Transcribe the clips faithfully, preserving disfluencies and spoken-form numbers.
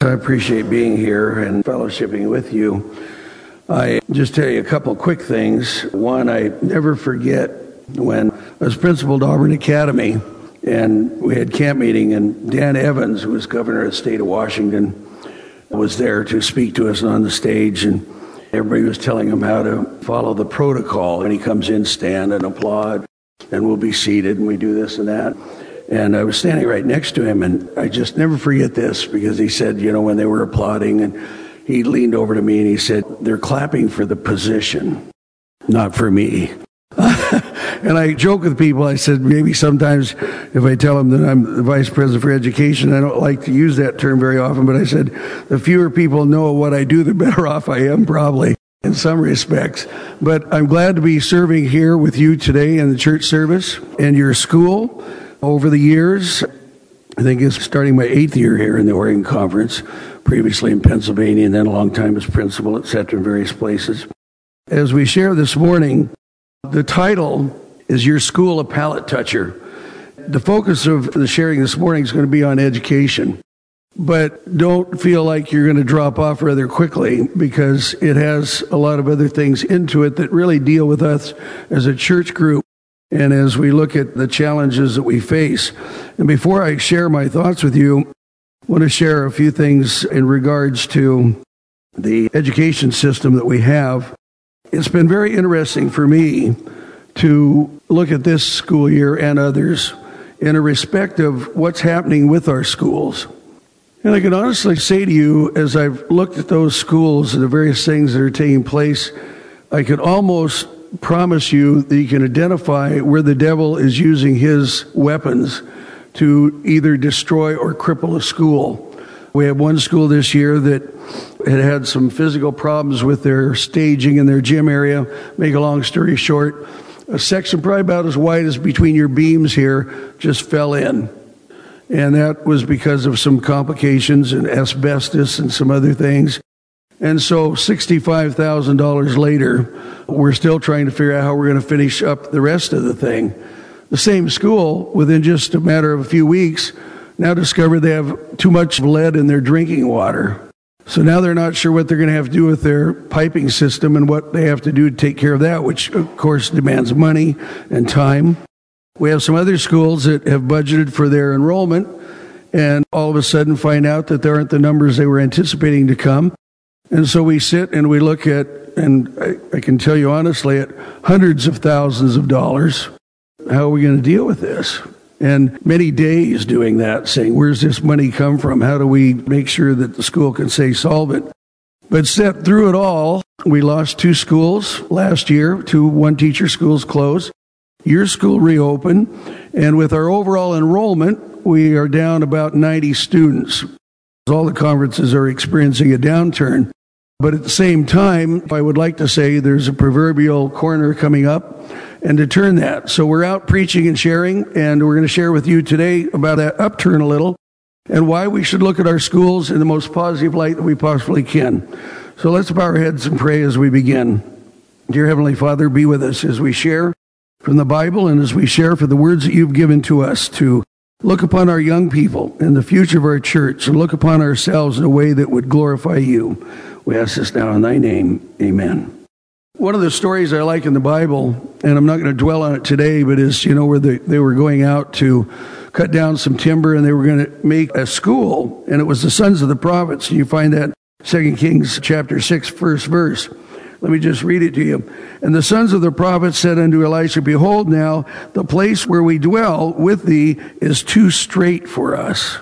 I appreciate being here and fellowshipping with you. I just tell you a couple quick things. One, I never forget when I was principal at Auburn Academy, and we had camp meeting, and Dan Evans, who was governor of the state of Washington, was there to speak to us on the stage, and everybody was telling him how to follow the protocol. When he comes in, stand and applaud, and we'll be seated, and we do this and that. And I was standing right next to him, and I just never forget this, because he said, you know, when they were applauding, and he leaned over to me and he said, they're clapping for the position, not for me. And I joke with people, I said, maybe sometimes if I tell them that I'm the vice president for education, I don't like to use that term very often, but I said, the fewer people know what I do, the better off I am, probably, in some respects. But I'm glad to be serving here with you today in the church service and your school. Over the years, I think it's starting my eighth year here in the Oregon Conference, previously in Pennsylvania, and then a long time as principal, et cetera, in various places. As we share this morning, the title is Your School a Palate Toucher. The focus of the sharing this morning is going to be on education. But don't feel like you're going to drop off rather quickly, because it has a lot of other things into it that really deal with us as a church group and as we look at the challenges that we face. And before I share my thoughts with you, I want to share a few things in regards to the education system that we have. It's been very interesting for me to look at this school year and others in a respect of what's happening with our schools. And I can honestly say to you, as I've looked at those schools and the various things that are taking place, I could almost promise you that you can identify where the devil is using his weapons to either destroy or cripple a school. We have one school this year that had had some physical problems with their staging in their gym area. Make a long story short, a section probably about as wide as between your beams here just fell in. And that was because of some complications and asbestos and some other things. And so sixty-five thousand dollars later, we're still trying to figure out how we're going to finish up the rest of the thing. The same school, within just a matter of a few weeks, now discovered they have too much lead in their drinking water. So now they're not sure what they're going to have to do with their piping system and what they have to do to take care of that, which, of course, demands money and time. We have some other schools that have budgeted for their enrollment and all of a sudden find out that there aren't the numbers they were anticipating to come. And so we sit and we look at, and I, I can tell you honestly, at hundreds of thousands of dollars. How are we going to deal with this? And many days doing that, saying, where's this money come from? How do we make sure that the school can stay solvent? But set through it all, we lost two schools last year. Two one-teacher schools closed. Your school reopened. And with our overall enrollment, we are down about ninety students. All the conferences are experiencing a downturn. But at the same time, I would like to say there's a proverbial corner coming up, and to turn that. So we're out preaching and sharing, and we're going to share with you today about that upturn a little and why we should look at our schools in the most positive light that we possibly can. So let's bow our heads and pray as we begin. Dear Heavenly Father, be with us as we share from the Bible and as we share for the words that you've given to us to look upon our young people and the future of our church and look upon ourselves in a way that would glorify you. We ask this now in thy name. Amen. One of the stories I like in the Bible, and I'm not going to dwell on it today, but is, you know, where they, they were going out to cut down some timber and they were going to make a school, and it was the sons of the prophets. And you find that Second Kings chapter six, first verse. Let me just read it to you. And the sons of the prophets said unto Elisha, behold now, the place where we dwell with thee is too strait for us.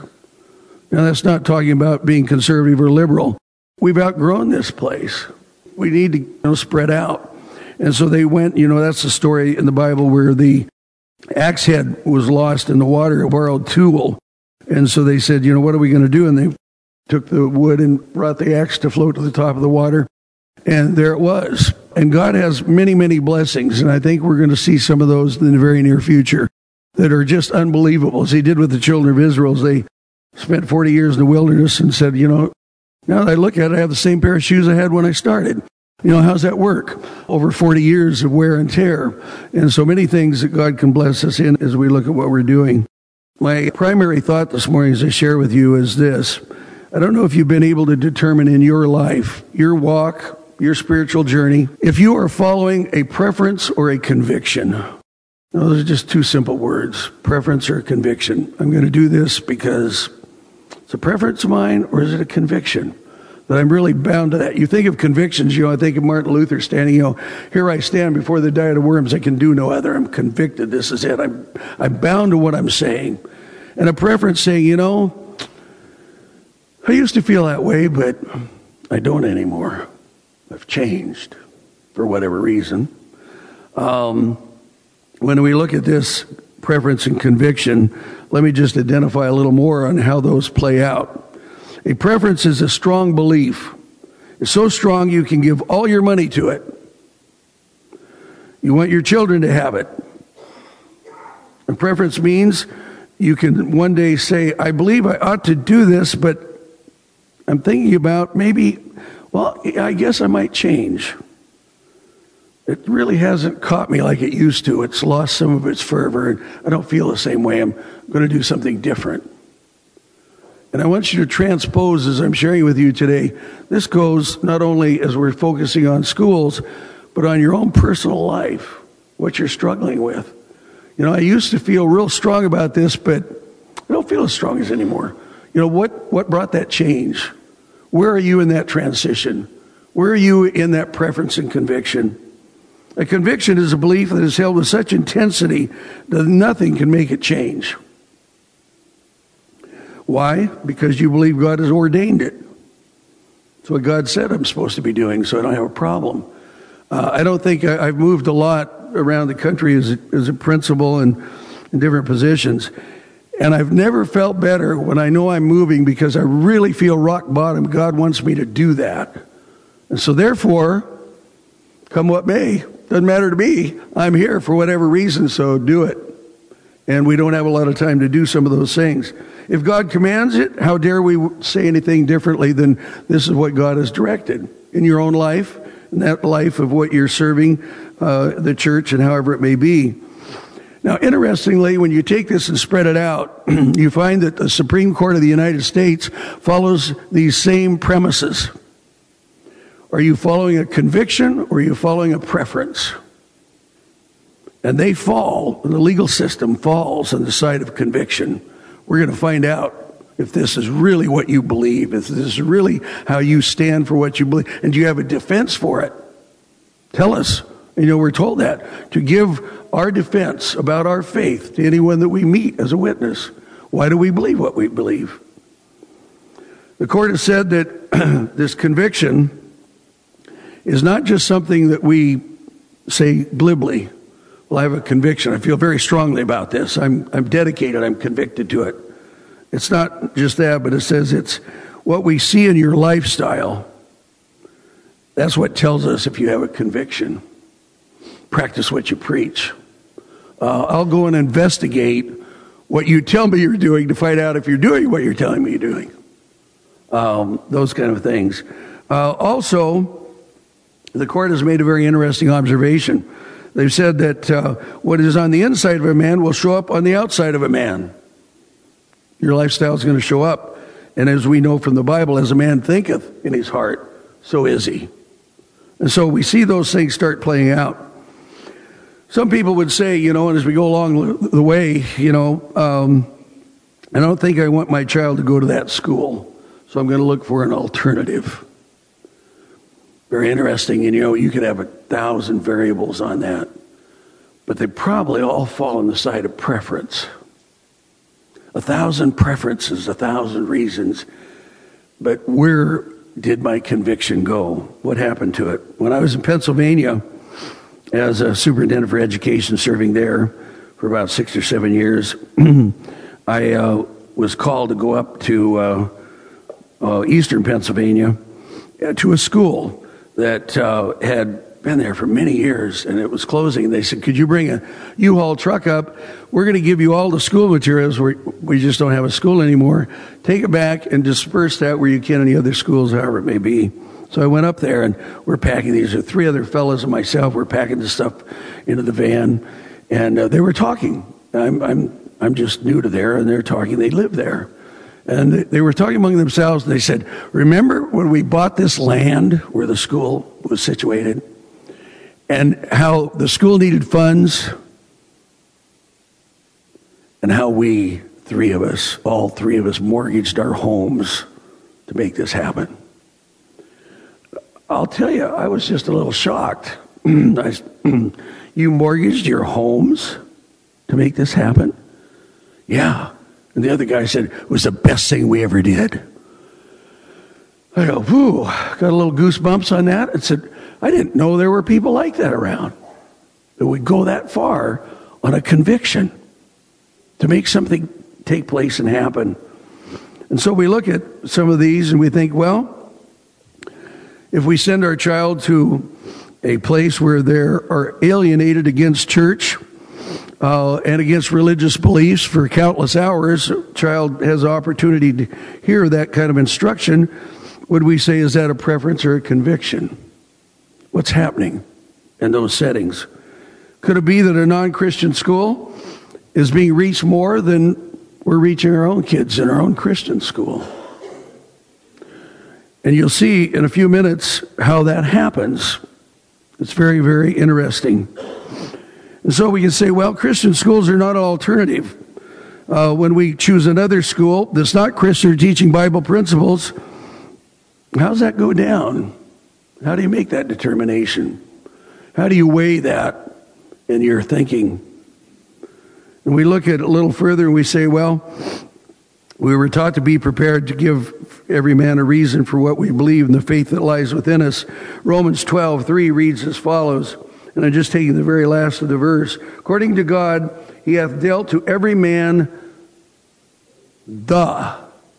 Now that's not talking about being conservative or liberal. We've outgrown this place. We need to, you know, spread out. And so they went, you know, that's the story in the Bible where the axe head was lost in the water, a borrowed tool. And so they said, you know, what are we going to do? And they took the wood and brought the axe to float to the top of the water. And there it was. And God has many, many blessings. And I think we're going to see some of those in the very near future that are just unbelievable. As he did with the children of Israel, they spent forty years in the wilderness and said, you know, now that I look at it, I have the same pair of shoes I had when I started. You know, how's that work? Over forty years of wear and tear. And so many things that God can bless us in as we look at what we're doing. My primary thought this morning as I share with you is this. I don't know if you've been able to determine in your life, your walk, your spiritual journey, if you are following a preference or a conviction. Now, those are just two simple words, preference or conviction. I'm going to do this because it's a preference of mine, or is it a conviction? That I'm really bound to that. You think of convictions, you know, I think of Martin Luther standing, you know, here I stand before the diet of worms, I can do no other. I'm convicted, this is it. I'm, I'm bound to what I'm saying. And a preference saying, you know, I used to feel that way, but I don't anymore. I've changed for whatever reason. Um, when we look at this preference and conviction, let me just identify a little more on how those play out. A preference is a strong belief. It's so strong you can give all your money to it. You want your children to have it. A preference means you can one day say, I believe I ought to do this, but I'm thinking about maybe, well, I guess I might change. It really hasn't caught me like it used to. It's lost some of its fervor, and I don't feel the same way. I'm going to do something different. And I want you to transpose, as I'm sharing with you today, this goes not only as we're focusing on schools, but on your own personal life, what you're struggling with. You know, I used to feel real strong about this, but I don't feel as strong as anymore. You know, what, what brought that change? Where are you in that transition? Where are you in that preference and conviction? A conviction is a belief that is held with such intensity that nothing can make it change. Why? Because you believe God has ordained it. It's what God said I'm supposed to be doing, so I don't have a problem. Uh, I don't think I, I've moved a lot around the country as a, as a principal and in different positions. And I've never felt better when I know I'm moving because I really feel rock bottom. God wants me to do that. And so therefore, come what may, doesn't matter to me. I'm here for whatever reason, so do it. And we don't have a lot of time to do some of those things. If God commands it, how dare we say anything differently than this is what God has directed in your own life, in that life of what you're serving uh, the church and however it may be. Now, interestingly, when you take this and spread it out, you find that the Supreme Court of the United States follows these same premises. Are you following a conviction or are you following a preference? And they fall, the legal system falls on the side of conviction. We're going to find out if this is really what you believe, if this is really how you stand for what you believe, and do you have a defense for it? Tell us. You know, we're told that, to give our defense about our faith to anyone that we meet as a witness. Why do we believe what we believe? The court has said that this conviction is not just something that we say glibly. Well, I have a conviction. I feel very strongly about this. I'm, I'm dedicated. I'm convicted to it. It's not just that, but it says it's what we see in your lifestyle. That's what tells us if you have a conviction. Practice what you preach. Uh, I'll go and investigate what you tell me you're doing to find out if you're doing what you're telling me you're doing. Um, those kind of things. Uh, also, the court has made a very interesting observation. They've said that uh, what is on the inside of a man will show up on the outside of a man. Your lifestyle is going to show up. And as we know from the Bible, as a man thinketh in his heart, so is he. And so we see those things start playing out. Some people would say, you know, and as we go along the way, you know, um, I don't think I want my child to go to that school, so I'm going to look for an alternative. Very interesting, and you know, you could have a thousand variables on that, but they probably all fall on the side of preference. A thousand preferences, a thousand reasons, but where did my conviction go? What happened to it? When I was in Pennsylvania as a superintendent for education, serving there for about six or seven years, I uh, was called to go up to uh, uh, eastern Pennsylvania uh, to a school that uh, had been there for many years, and it was closing. They said, could you bring a U-Haul truck up? We're going to give you all the school materials. We're, we just don't have a school anymore. Take it back and disperse that where you can in the other schools, however it may be. So I went up there, and we're packing these. Three other fellows and myself were packing the stuff into the van, and uh, they were talking. I'm, I'm, I'm just new to there, and they're talking. They live there. And they were talking among themselves, and they said, remember when we bought this land where the school was situated, and how the school needed funds, and how we, three of us, all three of us, mortgaged our homes to make this happen. I'll tell you, I was just a little shocked. I, you mortgaged your homes to make this happen? Yeah. And the other guy said, it was the best thing we ever did. I go, whew, got a little goosebumps on that. And said, I didn't know there were people like that around that would go that far on a conviction to make something take place and happen. And so we look at some of these and we think, well, if we send our child to a place where they are alienated against church, Uh, and against religious beliefs for countless hours, a child has opportunity to hear that kind of instruction. Would we say, is that a preference or a conviction? What's happening in those settings? Could it be that a non-Christian school is being reached more than we're reaching our own kids in our own Christian school? And you'll see in a few minutes how that happens. It's very, very interesting. And so we can say, well, Christian schools are not an alternative. Uh, when we choose another school that's not Christian or teaching Bible principles, how does that go down? How do you make that determination? How do you weigh that in your thinking? And we look at it a little further and we say, well, we were taught to be prepared to give every man a reason for what we believe in the faith that lies within us. Romans twelve three reads as follows. And I'm just taking the very last of the verse. According to God, he hath dealt to every man the,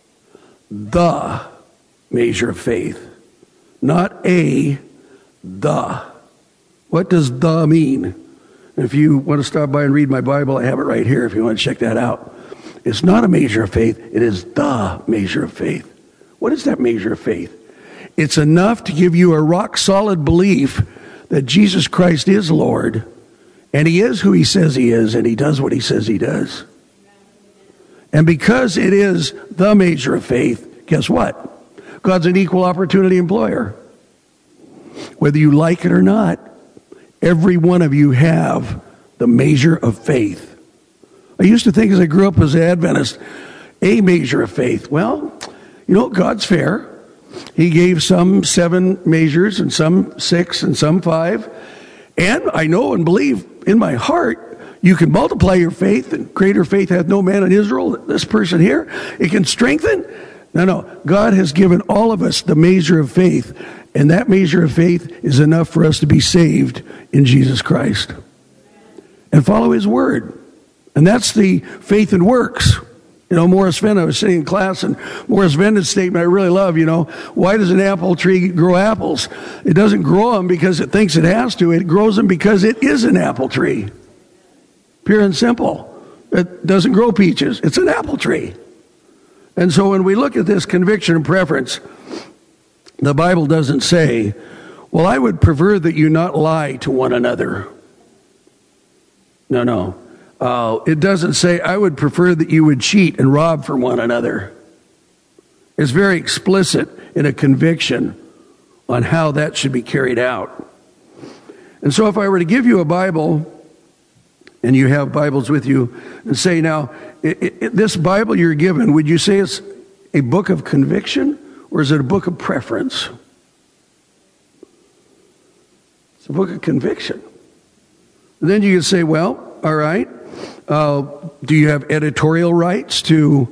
the measure of faith. Not a, the. What does the mean? If you want to stop by and read my Bible, I have it right here if you want to check that out. It's not a measure of faith. It is the measure of faith. What is that measure of faith? It's enough to give you a rock solid belief that Jesus Christ is Lord, and he is who he says he is, and he does what he says he does. And because it is the measure of faith, guess what? God's an equal opportunity employer. Whether you like it or not, every one of you have the measure of faith. I used to think as I grew up as an Adventist, a measure of faith. Well, you know, God's fair. He gave some seven measures and some six and some five. And I know and believe in my heart, you can multiply your faith, and greater faith hath no man in Israel, this person here. It can strengthen. No, no. God has given all of us the measure of faith. And that measure of faith is enough for us to be saved in Jesus Christ. And follow his word. And that's the faith and works. You know, Morris Venn, I was sitting in class, and Morris Venn's statement I really love, you know, why does an apple tree grow apples? It doesn't grow them because it thinks it has to. It grows them because it is an apple tree. Pure and simple. It doesn't grow peaches. It's an apple tree. And so when we look at this conviction and preference, the Bible doesn't say, well, I would prefer that you not lie to one another. No, no. Uh, it doesn't say, I would prefer that you would cheat and rob from one another. It's very explicit in a conviction on how that should be carried out. And so if I were to give you a Bible, and you have Bibles with you, and say, now, it, it, this Bible you're given, would you say it's a book of conviction, or is it a book of preference? It's a book of conviction. And then you could say, well, all right, Uh, do you have editorial rights to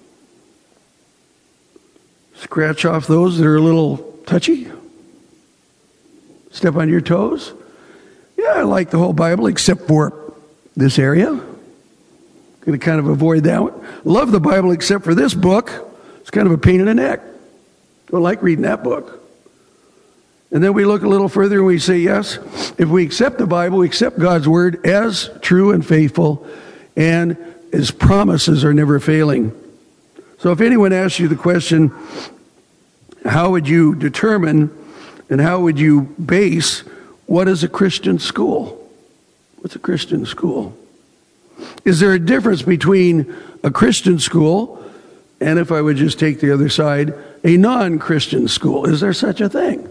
scratch off those that are a little touchy? Step on your toes? Yeah, I like the whole Bible except for this area. Going to kind of avoid that one. Love the Bible except for this book. It's kind of a pain in the neck. Don't like reading that book. And then we look a little further and we say, yes, if we accept the Bible, we accept God's word as true and faithful, and his promises are never failing. So if anyone asks you the question, how would you determine and how would you base what is a Christian school? What's a Christian school? Is there a difference between a Christian school And if I would just take the other side, a non-Christian school. Is there such a thing?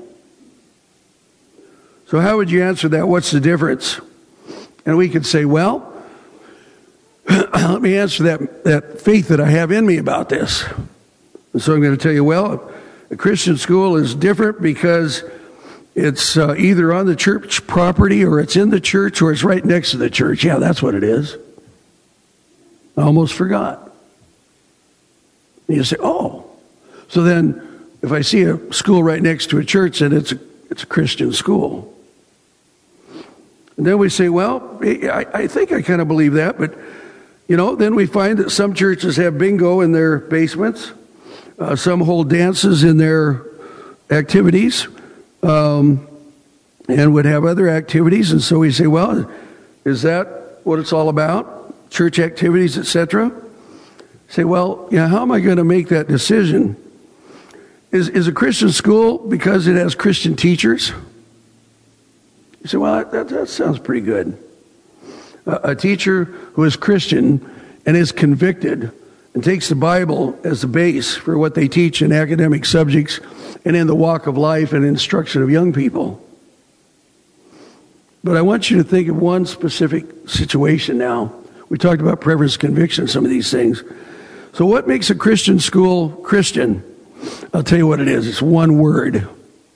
So how would you answer that? What's the difference? And we could say, well, let me answer that, that faith that I have in me about this. And so I'm going to tell you, well, a Christian school is different because it's uh, either on the church property or it's in the church or it's right next to the church. Yeah, that's what it is. I almost forgot. And you say, oh, so then if I see a school right next to a church, then it's a, it's a Christian school. And then we say, well, I, I think I kind of believe that, but, you know, then we find that some churches have bingo in their basements. Uh, some hold dances in their activities um, and would have other activities. And so we say, well, is that what it's all about? Church activities, et cetera? Say, well, yeah, how am I going to make that decision? Is, is a Christian school because it has Christian teachers? You say, well, that, that sounds pretty good. A, a teacher who is Christian and is convicted and takes the Bible as the base for what they teach in academic subjects and in the walk of life and instruction of young people. But I want you to think of one specific situation now. We talked about preference, conviction, some of these things. So what makes a Christian school Christian? I'll tell you what it is. It's one word.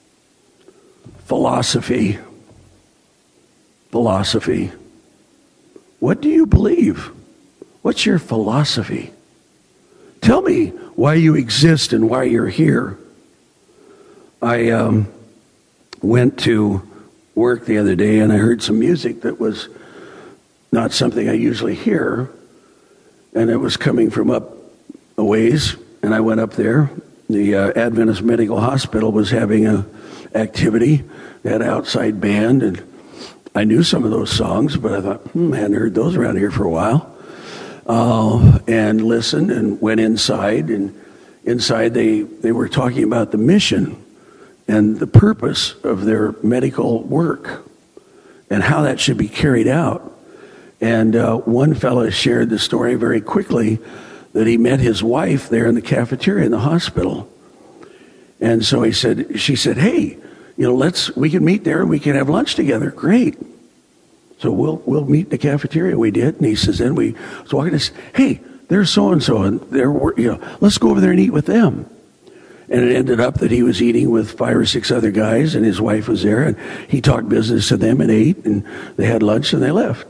Philosophy. Philosophy. What do you believe? What's your philosophy? Tell me why you exist and why you're here. I um, went to work the other day and I heard some music that was not something I usually hear. And it was coming from up a ways. And I went up there. The uh, Adventist Medical Hospital was having a activity. They had an outside band. And I knew some of those songs, but I thought, hmm, I hadn't heard those around here for a while. Uh, and listened and went inside, and inside they, they were talking about the mission and the purpose of their medical work and how that should be carried out. And uh, one fellow shared the story very quickly that he met his wife there in the cafeteria in the hospital. And so he said, she said, hey, you know, let's, we can meet there and we can have lunch together. Great. So we'll we'll meet in the cafeteria. We did, and he says, then we was walking. And said, hey, there's so and so, and they're you know, let's go over there and eat with them. And it ended up that he was eating with five or six other guys, and his wife was there, and he talked business to them and ate, and they had lunch and they left.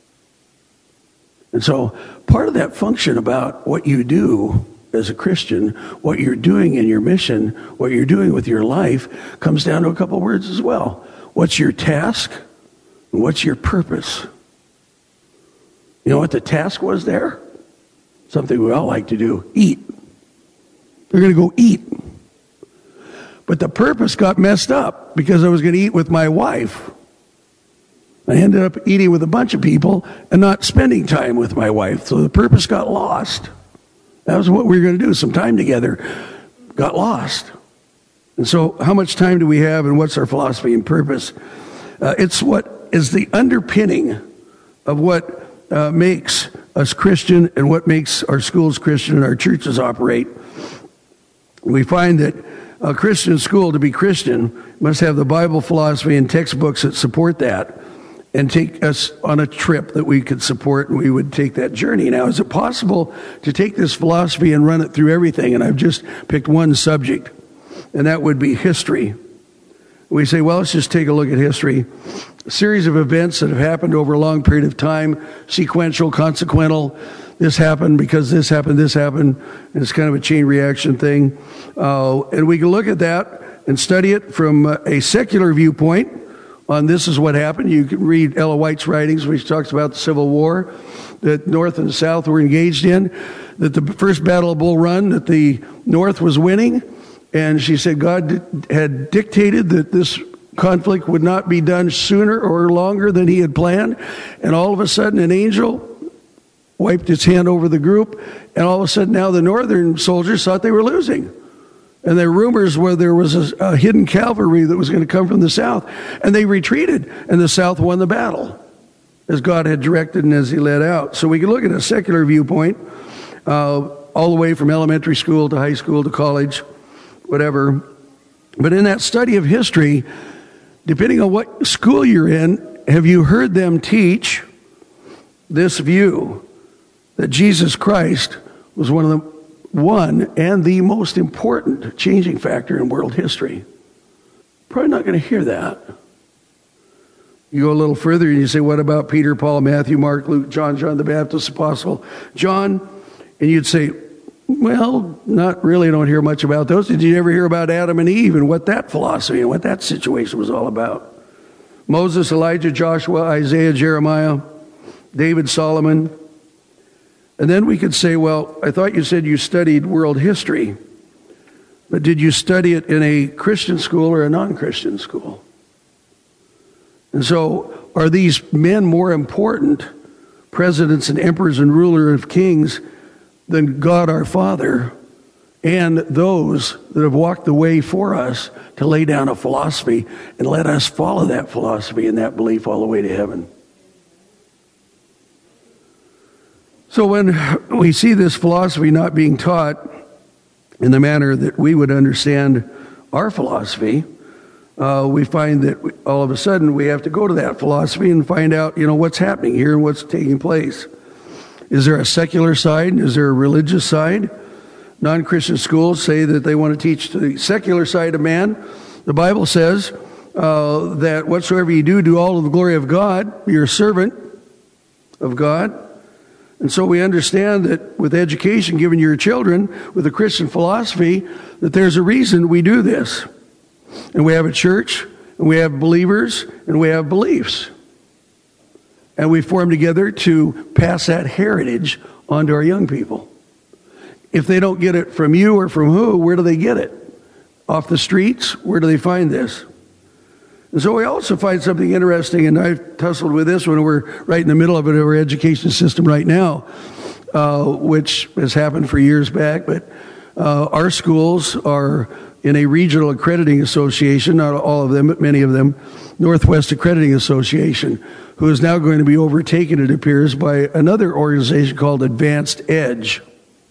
And so part of that function about what you do as a Christian, what you're doing in your mission, what you're doing with your life, comes down to a couple words as well. What's your task? What's your purpose? You know what the task was there? Something we all like to do. Eat. They're going to go eat. But the purpose got messed up because I was going to eat with my wife. I ended up eating with a bunch of people and not spending time with my wife. So the purpose got lost. That was what we were going to do. Some time together got lost. And so how much time do we have and what's our philosophy and purpose? Uh, it's what is the underpinning of what uh, makes us Christian and what makes our schools Christian and our churches operate. We find that a Christian school, to be Christian, must have the Bible philosophy and textbooks that support that and take us on a trip that we could support, and we would take that journey. Now, is it possible to take this philosophy and run it through everything? And I've just picked one subject, and that would be history. We say, well, let's just take a look at history. A series of events that have happened over a long period of time, sequential, consequential. This happened because this happened, this happened, and it's kind of a chain reaction thing. Uh, and we can look at that and study it from a secular viewpoint on this is what happened. You can read Ella White's writings, which talks about the Civil War that North and the South were engaged in, that the first Battle of Bull Run, that the North was winning. And she said God had dictated that this conflict would not be done sooner or longer than he had planned. And all of a sudden, an angel wiped its hand over the group. And all of a sudden, now the northern soldiers thought they were losing. And there were rumors where there was a, a hidden cavalry that was going to come from the south. And they retreated, and the south won the battle, as God had directed and as he led out. So we can look at a secular viewpoint. Uh, all the way from elementary school to high school to college, whatever. But in that study of history, depending on what school you're in, have you heard them teach this view that Jesus Christ was one of the one and the most important changing factor in world history? Probably not going to hear that. You go a little further and you say, what about Peter, Paul, Matthew, Mark, Luke, John, John the Baptist, Apostle, John? And you'd say, well, not really, I don't hear much about those. Did you ever hear about Adam and Eve and what that philosophy and what that situation was all about? Moses, Elijah, Joshua, Isaiah, Jeremiah, David, Solomon. And then we could say, well, I thought you said you studied world history, but did you study it in a Christian school or a non-Christian school? And so are these men more important, presidents and emperors and rulers of kings, than God our Father and those that have walked the way for us to lay down a philosophy and let us follow that philosophy and that belief all the way to heaven? So when we see this philosophy not being taught in the manner that we would understand our philosophy, uh, we find that we, all of a sudden we have to go to that philosophy and find out, you know, what's happening here and what's taking place. Is there a secular side? Is there a religious side? Non-Christian schools say that they want to teach the secular side of man. The Bible says uh, that whatsoever you do, do all to the glory of God. You're a servant of God. And so we understand that with education given your children, with a Christian philosophy, that there's a reason we do this. And we have a church, and we have believers, and we have beliefs. And we form together to pass that heritage on to our young people. If they don't get it from you or from who, where do they get it? Off the streets? Where do they find this? And so we also find something interesting, and I've tussled with this when we're right in the middle of it, our education system right now, uh, which has happened for years back. But uh, our schools are in a regional accrediting association, not all of them, but many of them, Northwest Accrediting Association, who is now going to be overtaken, it appears, by another organization called Advanced Edge.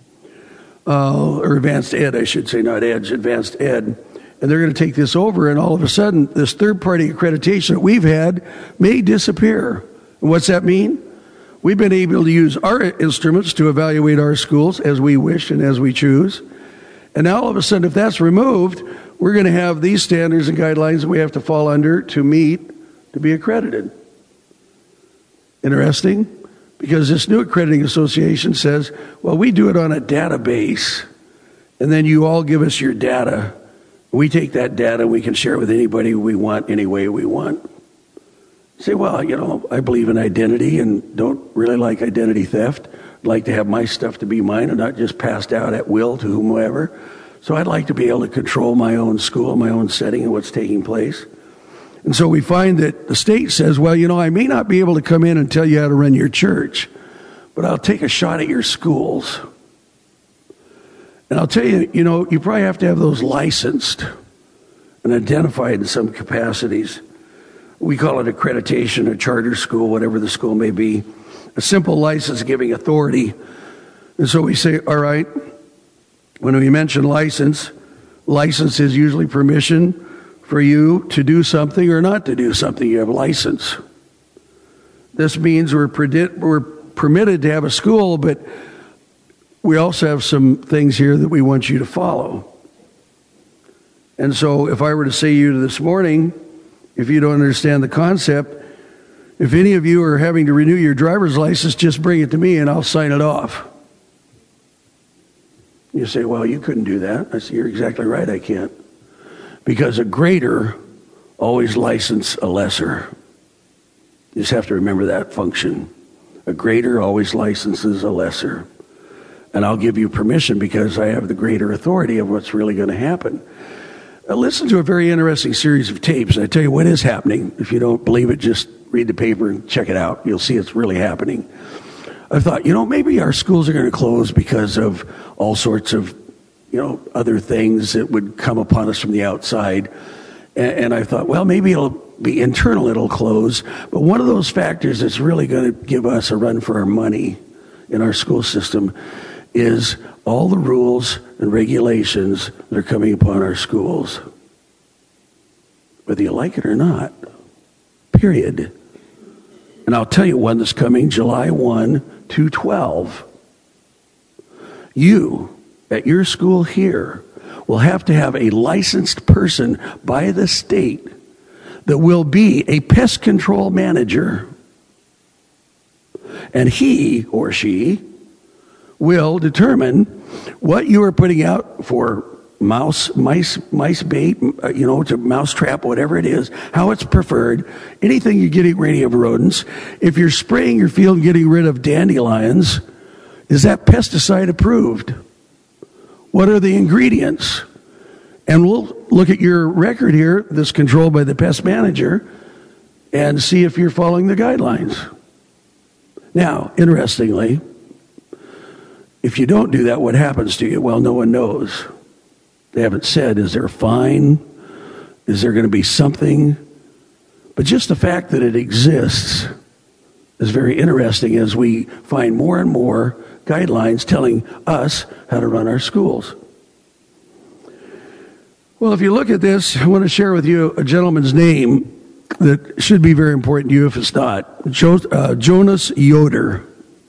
Uh, or Advanced Ed, I should say, not Edge, Advanced Ed. And they're going to take this over, and all of a sudden, this third-party accreditation that we've had may disappear. And what's that mean? We've been able to use our instruments to evaluate our schools as we wish and as we choose. And now, all of a sudden, if that's removed, we're going to have these standards and guidelines that we have to fall under to meet to be accredited. Interesting, because this new accrediting association says, well, we do it on a database, and then you all give us your data. We take that data, we can share it with anybody we want, any way we want. Say, well, you know, I believe in identity and don't really like identity theft. I'd like to have my stuff to be mine and not just passed out at will to whomever. So I'd like to be able to control my own school, my own setting, and what's taking place. And so we find that the state says, well, you know, I may not be able to come in and tell you how to run your church, but I'll take a shot at your schools. And I'll tell you, you know, you probably have to have those licensed and identified in some capacities. We call it accreditation, a charter school, whatever the school may be. A simple license giving authority. And so we say, all right, when we mention license, license is usually permission for you to do something or not to do something. You have a license. This means we're, predi- we're permitted to have a school, but we also have some things here that we want you to follow. And so if I were to say to you this morning, if you don't understand the concept, if any of you are having to renew your driver's license, just bring it to me and I'll sign it off. You say, well, you couldn't do that. I say, you're exactly right, I can't. Because a greater always license a lesser. You just have to remember that function. A greater always licenses a lesser. And I'll give you permission because I have the greater authority of what's really going to happen. Now, listen to a very interesting series of tapes. I tell you what is happening. If you don't believe it, just read the paper and check it out. You'll see it's really happening. I thought, you know, maybe our schools are going to close because of all sorts of, you know, other things that would come upon us from the outside. And, and I thought, well, maybe it'll be internal, it'll close. But one of those factors that's really going to give us a run for our money in our school system is all the rules and regulations that are coming upon our schools, whether you like it or not, period. And I'll tell you one that's coming July first, twenty twelve. You, at your school here, will have to have a licensed person by the state that will be a pest control manager. And he or she will determine what you are putting out for mouse, mice, mice bait, you know, to mouse trap, whatever it is, how it's preferred, anything you're getting rid of rodents. If you're spraying your field and getting rid of dandelions, is that pesticide approved? What are the ingredients? And we'll look at your record here that's controlled by the pest manager and see if you're following the guidelines. Now, interestingly, if you don't do that, what happens to you? Well, no one knows. They haven't said, is there a fine? Is there going to be something? But just the fact that it exists is very interesting as we find more and more guidelines telling us how to run our schools. Well, if you look at this, I want to share with you a gentleman's name that should be very important to you if it's not. Jo- uh, Jonas Yoder.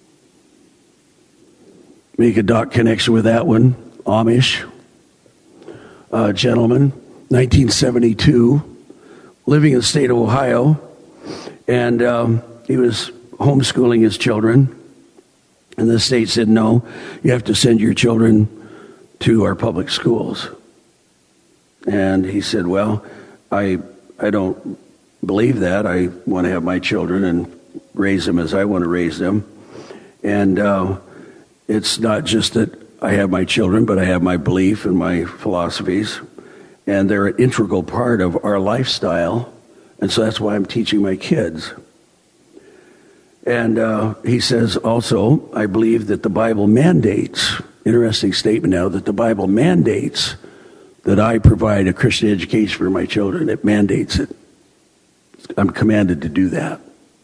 Make a dot connection with that one. Amish uh, gentleman, nineteen seventy-two, living in the state of Ohio. And um, he was homeschooling his children. And the state said, no, you have to send your children to our public schools. And he said, well, I I don't believe that. I want to have my children and raise them as I want to raise them. And uh, it's not just that I have my children, but I have my belief and my philosophies. And they're an integral part of our lifestyle. And so that's why I'm teaching my kids. And uh, he says also, I believe that the Bible mandates, interesting statement now, that the Bible mandates that I provide a Christian education for my children. It mandates it. I'm commanded to do that.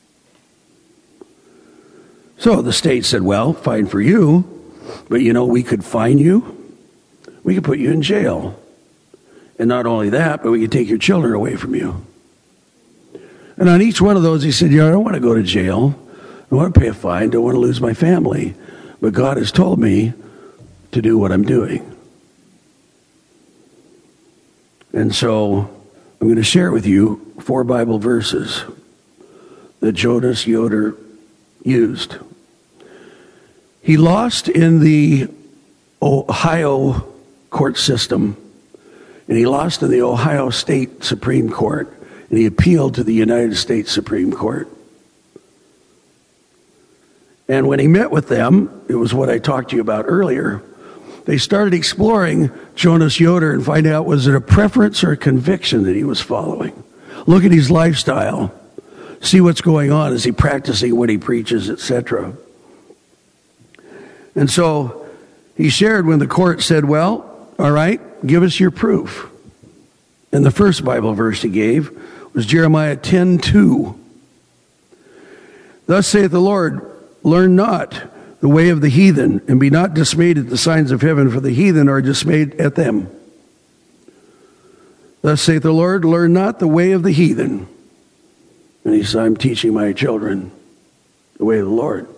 So the state said, well, fine for you, but you know, we could fine you. We could put you in jail. And not only that, but we could take your children away from you. And on each one of those, he said, yeah, I don't want to go to jail. I want to pay a fine. Don't want to lose my family. But God has told me to do what I'm doing. And so I'm going to share with you four Bible verses that Jonas Yoder used. He lost in the Ohio court system, and he lost in the Ohio State Supreme Court, and he appealed to the United States Supreme Court. And when he met with them, it was what I talked to you about earlier, they started exploring Jonas Yoder and find out, was it a preference or a conviction that he was following? Look at his lifestyle. See what's going on. Is he practicing what he preaches, et cetera? And so he shared when the court said, well, all right, give us your proof. And the first Bible verse he gave was Jeremiah ten two. Thus saith the Lord, learn not the way of the heathen, and be not dismayed at the signs of heaven, for the heathen are dismayed at them. Thus saith the Lord, learn not the way of the heathen. And he said, I'm teaching my children the way of the Lord.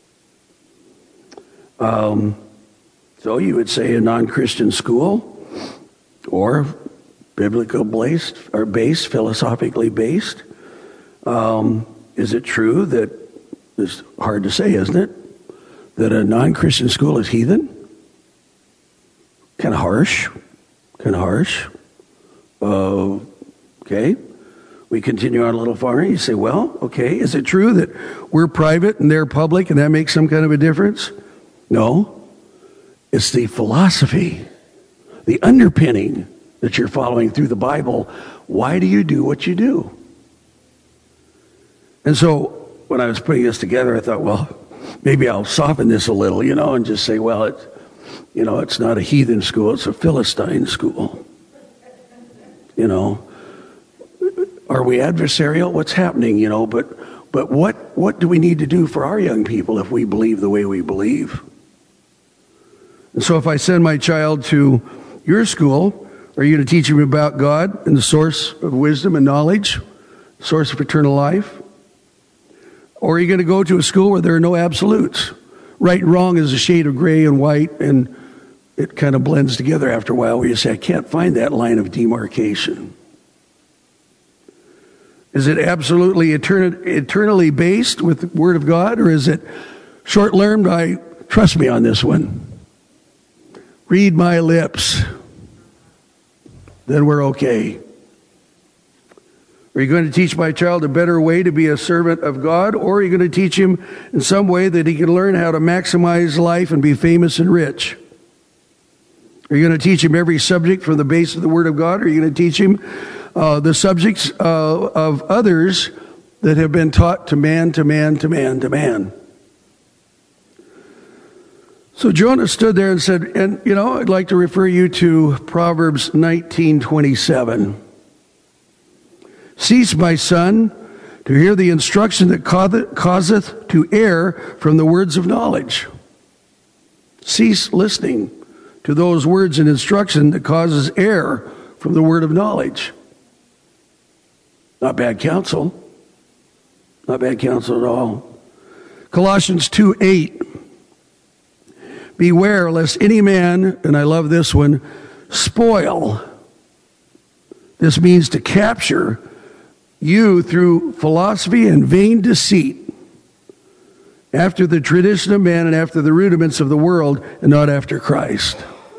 Um, so you would say a non-Christian school, or biblical based, or based, philosophically based. Um, is it true that, it's hard to say, isn't it, that a non-Christian school is heathen? Kind of harsh. Kind of harsh. Uh, okay. We continue on a little farther. You say, well, okay, is it true that we're private and they're public and that makes some kind of a difference? No. It's the philosophy, the underpinning that you're following through the Bible. Why do you do what you do? And so when I was putting this together, I thought, well, maybe I'll soften this a little, you know, and just say, well, it's, you know, it's not a heathen school, it's a Philistine school. You know, are we adversarial? What's happening, you know, but but what what do we need to do for our young people if we believe the way we believe? And so if I send my child to your school, are you going to teach him about God and the source of wisdom and knowledge, source of eternal life? Or are you going to go to a school where there are no absolutes? Right and wrong is a shade of gray and white, and it kind of blends together after a while where you say, I can't find that line of demarcation. Is it absolutely etern- eternally based with the Word of God, or is it short-learned? I trust me on this one. Read my lips. Then we're okay. Are you going to teach my child a better way to be a servant of God, or are you going to teach him in some way that he can learn how to maximize life and be famous and rich? Are you going to teach him every subject from the base of the Word of God, or are you going to teach him uh, the subjects uh, of others that have been taught to man, to man, to man, to man? So Jonah stood there and said, and you know, I'd like to refer you to Proverbs nineteen twenty-seven. Cease, my son, to hear the instruction that causeth to err from the words of knowledge. Cease listening to those words and instruction that causes error from the word of knowledge. Not bad counsel. Not bad counsel at all. Colossians two eight. Beware lest any man, and I love this one, spoil. This means to capture you through philosophy and vain deceit, after the tradition of man and after the rudiments of the world, and not after Christ.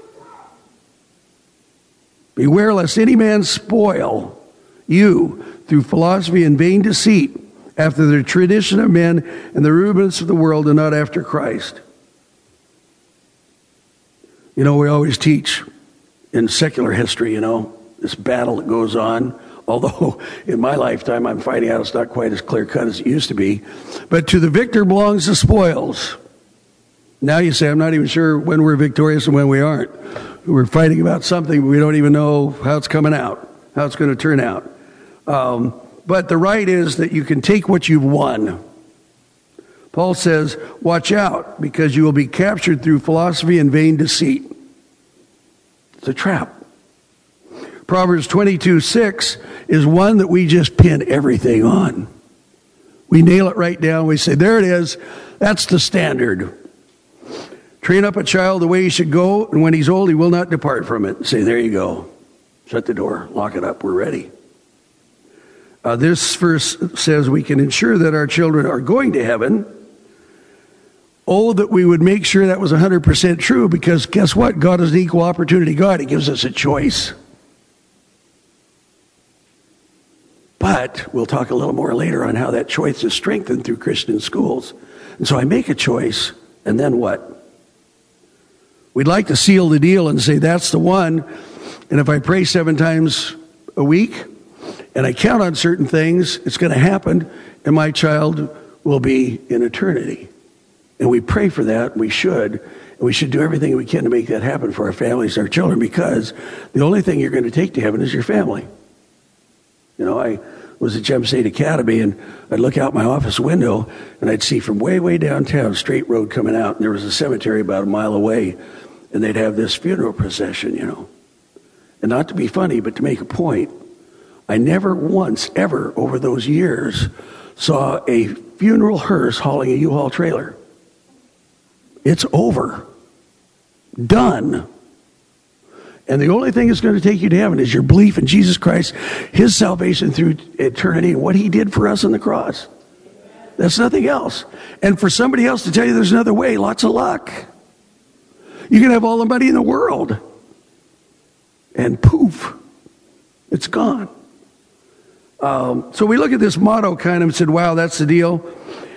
Beware lest any man spoil you through philosophy and vain deceit, after the tradition of men and the rudiments of the world, and not after Christ. You know, we always teach in secular history, you know, this battle that goes on. Although in my lifetime, I'm finding out it's not quite as clear-cut as it used to be. But to the victor belongs the spoils. Now you say, I'm not even sure when we're victorious and when we aren't. We're fighting about something, but we don't even know how it's coming out, how it's going to turn out. Um, but the right is that you can take what you've won. Paul says, watch out, because you will be captured through philosophy and vain deceit. It's a trap. Proverbs twenty-two six is one that we just pin everything on. We nail it right down. We say, there it is. That's the standard. Train up a child the way he should go, and when he's old, he will not depart from it. Say, there you go. Shut the door. Lock it up. We're ready. Uh, this verse says we can ensure that our children are going to heaven. Oh, that we would make sure that was one hundred percent true, because guess what? God is an equal opportunity God. He gives us a choice. But we'll talk a little more later on how that choice is strengthened through Christian schools. And so I make a choice, and then what? We'd like to seal the deal and say, that's the one. And if I pray seven times a week, and I count on certain things, it's going to happen, and my child will be in eternity. And we pray for that. We should. And we should do everything we can to make that happen for our families, our children, because the only thing you're going to take to heaven is your family. You know, I was at Gem State Academy, and I'd look out my office window, and I'd see from way, way downtown, straight road coming out, and there was a cemetery about a mile away, and they'd have this funeral procession, you know. And not to be funny, but to make a point, I never once, ever, over those years, saw a funeral hearse hauling a U-Haul trailer. It's over. Done. And the only thing that's going to take you to heaven is your belief in Jesus Christ, His salvation through eternity, and what He did for us on the cross. That's nothing else. And for somebody else to tell you there's another way, lots of luck. You can have all the money in the world, and poof, it's gone. Um, so we look at this motto kind of and said, wow, that's the deal.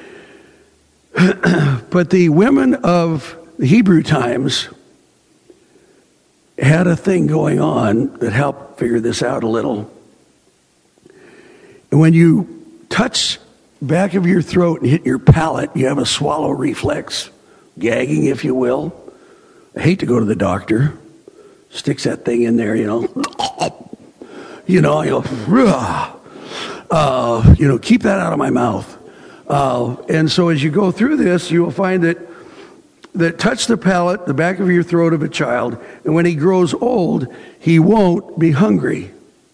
But the women of the Hebrew times had a thing going on that helped figure this out a little. And when you touch back of your throat and hit your palate, you have a swallow reflex, gagging, if you will. I hate to go to the doctor. Sticks that thing in there, you know. You know, you go, uh, you know, keep that out of my mouth. Uh, and so as you go through this, you will find that that touch the palate, the back of your throat of a child, and when he grows old, he won't be hungry.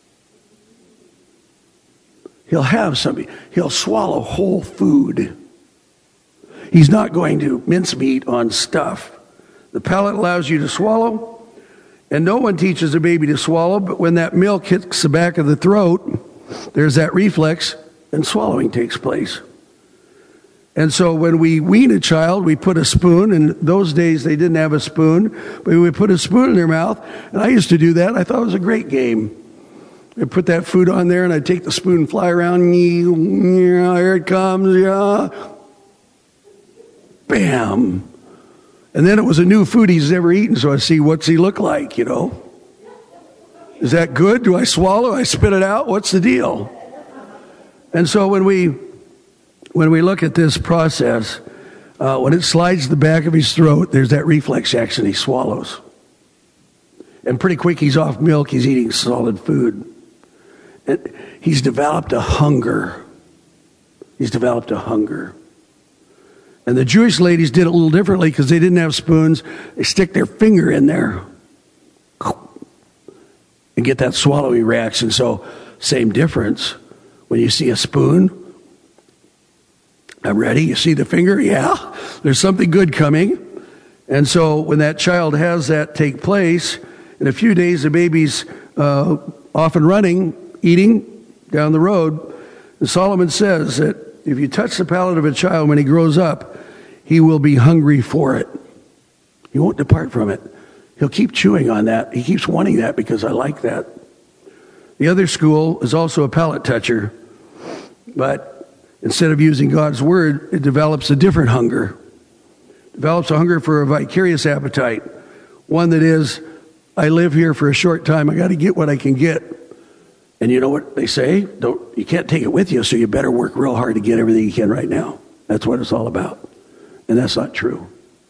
He'll have something. He'll swallow whole food. He's not going to mince meat on stuff. The palate allows you to swallow, and no one teaches a baby to swallow, but when that milk hits the back of the throat, there's that reflex, and swallowing takes place. And so when we wean a child, we put a spoon. In those days, they didn't have a spoon, but we would put a spoon in their mouth. And I used to do that. I thought it was a great game. I'd put that food on there, and I'd take the spoon and fly around. Yeah, here it comes. Yeah. Bam. And then it was a new food he's never eaten, so I see, what's he look like, you know? Is that good? Do I swallow? I spit it out? What's the deal? And so when we... When we look at this process, uh, when it slides the back of his throat, there's that reflex action. He swallows. And pretty quick, he's off milk. He's eating solid food. And he's developed a hunger. He's developed a hunger. And the Jewish ladies did it a little differently because they didn't have spoons. They stick their finger in there and get that swallowing reaction. So same difference. When you see a spoon, I'm ready. You see the finger? Yeah. There's something good coming. And so when that child has that take place, in a few days the baby's uh, off and running, eating down the road. And Solomon says that if you touch the palate of a child when he grows up, he will be hungry for it. He won't depart from it. He'll keep chewing on that. He keeps wanting that because I like that. The other school is also a palate toucher, but instead of using God's word, it develops a different hunger. It develops a hunger for a vicarious appetite. One that is, I live here for a short time. I got to get what I can get. And you know what they say? Don't, you can't take it with you, so you better work real hard to get everything you can right now. That's what it's all about. And that's not true.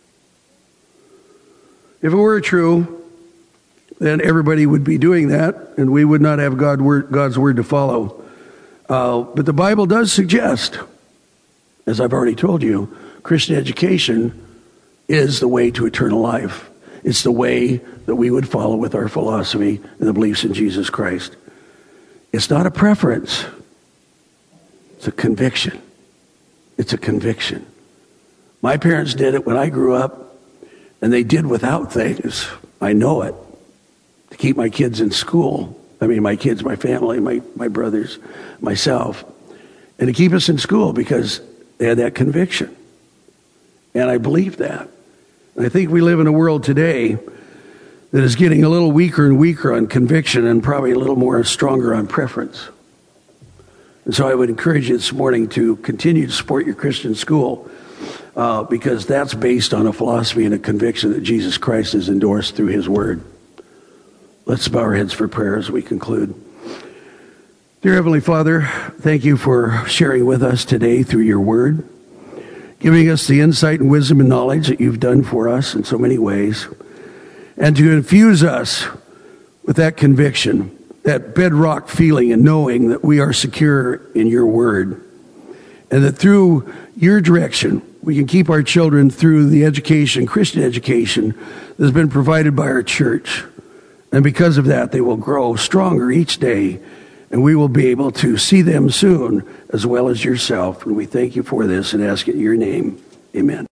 If it were true, then everybody would be doing that, and we would not have God word, God's word to follow. Uh, but the Bible does suggest, as I've already told you, Christian education is the way to eternal life. It's the way that we would follow with our philosophy and the beliefs in Jesus Christ. It's not a preference. It's a conviction. It's a conviction. My parents did it when I grew up, and they did without things. I know it. To keep my kids in school. I mean, my kids, my family, my, my brothers, myself, and to keep us in school because they had that conviction. And I believe that. And I think we live in a world today that is getting a little weaker and weaker on conviction and probably a little more stronger on preference. And so I would encourage you this morning to continue to support your Christian school uh, because that's based on a philosophy and a conviction that Jesus Christ has endorsed through his word. Let's bow our heads for prayer as we conclude. Dear Heavenly Father, thank you for sharing with us today through your word, giving us the insight and wisdom and knowledge that you've done for us in so many ways, and to infuse us with that conviction, that bedrock feeling and knowing that we are secure in your word, and that through your direction, we can keep our children through the education, Christian education, that has been provided by our church. And because of that, they will grow stronger each day, and we will be able to see them soon as well as yourself. And we thank you for this and ask it in your name. Amen.